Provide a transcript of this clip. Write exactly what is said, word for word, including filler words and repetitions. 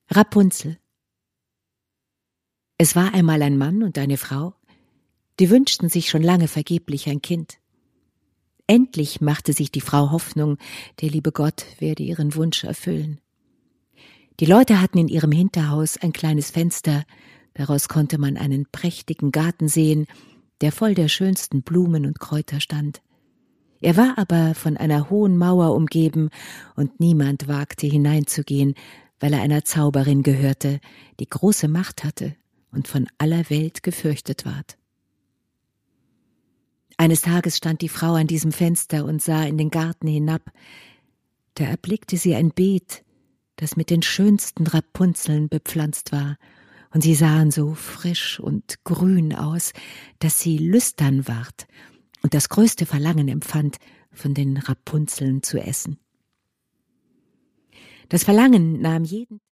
Rapunzel. Es war einmal ein Mann und eine Frau, die wünschten sich schon lange vergeblich ein Kind. Endlich machte sich die Frau Hoffnung, der liebe Gott werde ihren Wunsch erfüllen. Die Leute hatten in ihrem Hinterhaus ein kleines Fenster, daraus konnte man einen prächtigen Garten sehen, der voll der schönsten Blumen und Kräuter stand. Er war aber von einer hohen Mauer umgeben, und niemand wagte hineinzugehen, weil er einer Zauberin gehörte, die große Macht hatte und von aller Welt gefürchtet ward. Eines Tages stand die Frau an diesem Fenster und sah in den Garten hinab. Da erblickte sie ein Beet, das mit den schönsten Rapunzeln bepflanzt war, und sie sahen so frisch und grün aus, dass sie lüstern ward und das größte Verlangen empfand, von den Rapunzeln zu essen. Das Verlangen nahm jeden